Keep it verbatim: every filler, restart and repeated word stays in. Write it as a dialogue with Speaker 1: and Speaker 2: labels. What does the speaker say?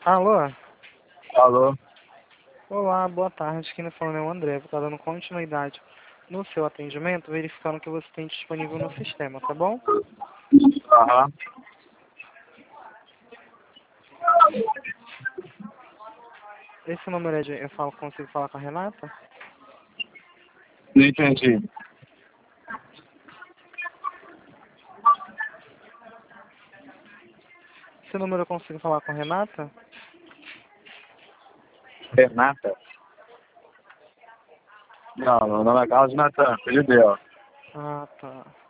Speaker 1: Alô?
Speaker 2: Alô?
Speaker 1: Olá, boa tarde. Quem está falando é o André. Vou estar dando continuidade no seu atendimento, verificando o que você tem disponível no sistema, tá bom?
Speaker 2: Aham.
Speaker 1: Esse número é de... Eu falo, consigo falar com a Renata?
Speaker 2: Não entendi.
Speaker 1: Esse número eu consigo falar com a Renata?
Speaker 2: Renata? Não, meu nome é Carlos Natan, filho dela.
Speaker 1: Ah, tá.